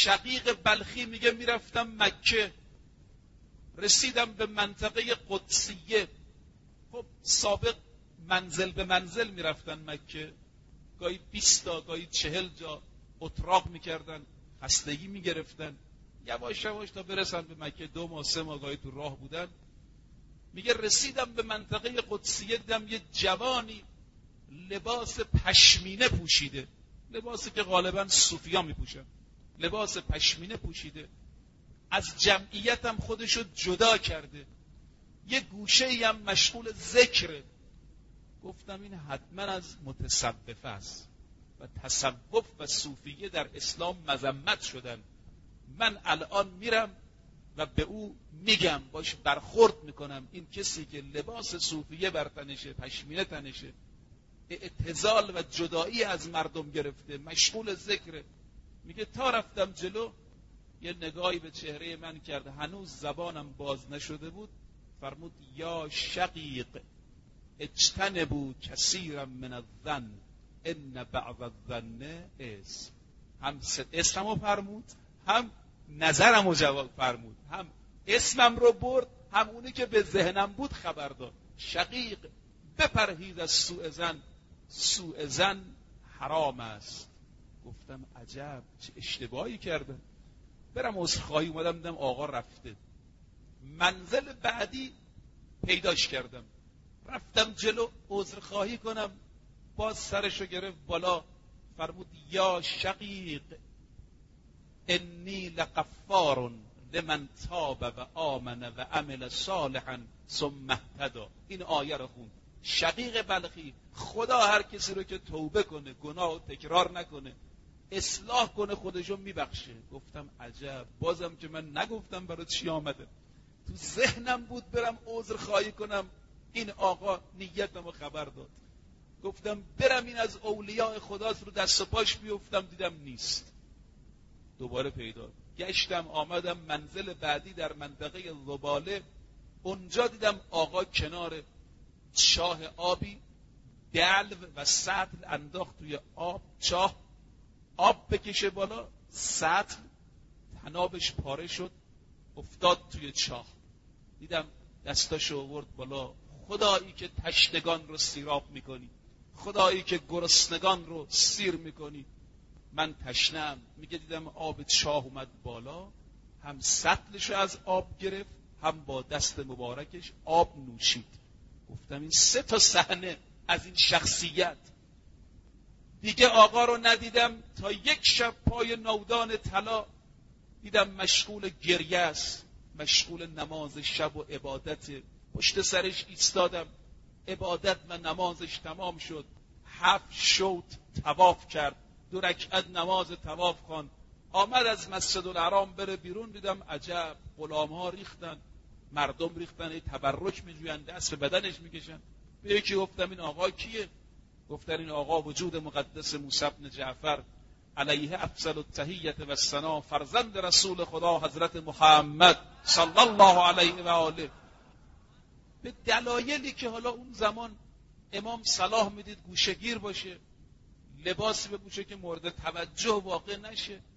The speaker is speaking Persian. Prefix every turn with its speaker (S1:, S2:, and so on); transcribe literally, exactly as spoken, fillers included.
S1: شقیق بلخی میگه میرفتم مکه، رسیدم به منطقه قدسیه. خب سابق منزل به منزل میرفتن مکه، گاهی بیست تا گاهی چهل جا اتراق میکردن، خستگی میگرفتن، یواش یواش تا برسن به مکه. دو ماه سه ماه گاهی تو راه بودن. میگه رسیدم به منطقه قدسیه، دیدم یه جوانی لباس پشمینه پوشیده، لباسی که غالبا صوفیا میپوشن، لباس پشمینه پوشیده، از جمعیت هم خودشو جدا کرده، یه گوشه ای هم مشغول ذکره. گفتم این حتما از متصوفه است و تصوف و صوفیه در اسلام مذمت شدن. من الان میرم و به او میگم، باش برخورد میکنم، این کسی که لباس صوفیه بر تنشه، پشمینه تنشه، اعتزال و جدایی از مردم گرفته، مشغول ذکره. میگه تا رفتم جلو یه نگاهی به چهره من کرد، هنوز زبانم باز نشده بود، فرمود یا شقیق اجتنبوا کثیرا من الظن ان بعض الظن اسم. هم اسممو فرمود، هم نظرمو جواب فرمود، هم اسمم رو برد، هم اونی که به ذهنم بود خبر داد. شقیق بپرهیز از سوء ظن، سوء ظن حرام است. گفتم عجب چه اشتباهی کرده، برم عذرخواهی. اومدم دیدم آقا رفته. منزل بعدی پیداش کردم، رفتم جلو عذرخواهی کنم، باز سرشو گرفت بالا، فرمود یا شقیق انی لغفار لمن تاب و آمن و عمل صالحا ثم اهتدی. این آیه رو خوند. شقیق بلخی، خدا هر کسی رو که توبه کنه، گناه و تکرار نکنه، اصلاح کنه، خودشو میبخشه. گفتم عجب، بازم که من نگفتم برای چی آمده، تو ذهنم بود برم عذر خواهی کنم، این آقا نیتمو خبر داد. گفتم برم این از اولیاء خداست رو دست و پاش بیفتم، دیدم نیست. دوباره پیدا گشتم، آمدم منزل بعدی در منطقه زباله، اونجا دیدم آقا کنار چاه آبی دلو و سطل انداخت توی آب، چاه آب بکشه بالا، سطل تنابش پاره شد، افتاد توی چاه. دیدم دستاشو آورد بالا، خدایی که تشنگان رو سیراب میکنی، خدایی که گرسنگان رو سیر میکنی، من تشنم. میگه دیدم آب چاه اومد بالا، هم سطلشو از آب گرفت، هم با دست مبارکش آب نوشید. گفتم این سه تا صحنه از این شخصیت. دیگه آقا رو ندیدم تا یک شب پای نودان طلا، دیدم مشغول گریه است، مشغول نماز شب و عبادت. پشت سرش ایستادم، عبادت و نمازش تمام شد، هفت شوط طواف کرد، دو رکعت نماز طواف خواند، آمد از مسجد الحرام بره بیرون. دیدم عجب، غلام‌ها ریختن، مردم ریختن، تبرک میجوین، دست به بدنش میکشن. به یکی گفتم این آقا کیه؟ گفتن این آقا وجود مقدس موسی بن جعفر علیه افضل التحیة و الثنا، فرزند رسول خدا حضرت محمد صلی الله علیه و آله. به دلایلی که حالا اون زمان امام صلاح میدید گوشه‌گیر باشه، لباسی بپوشه که مورد توجه واقع نشه،